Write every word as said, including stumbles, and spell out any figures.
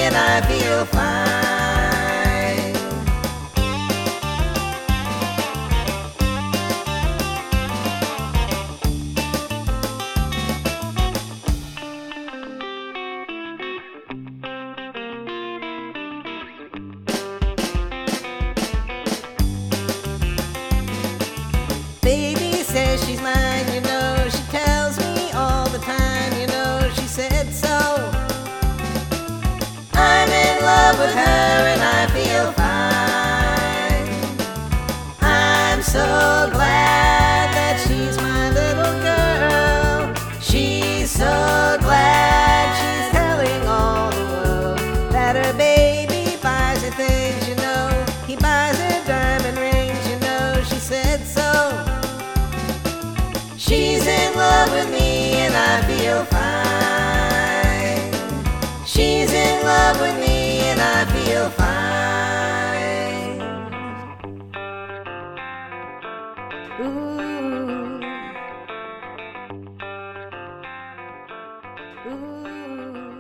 and I feel fine. Baby says she's mine, you know, she tells me all the time, you know, she said so. I'm in love with her and I feel fine. I'm so glad that she's my little girl. She's so glad she's telling all the world that her baby buys her things, you know. He buys her diamond rings, you know, she said so. She's in love with me and I feel fine. She's in love with me and I feel fine. Ooh. Ooh.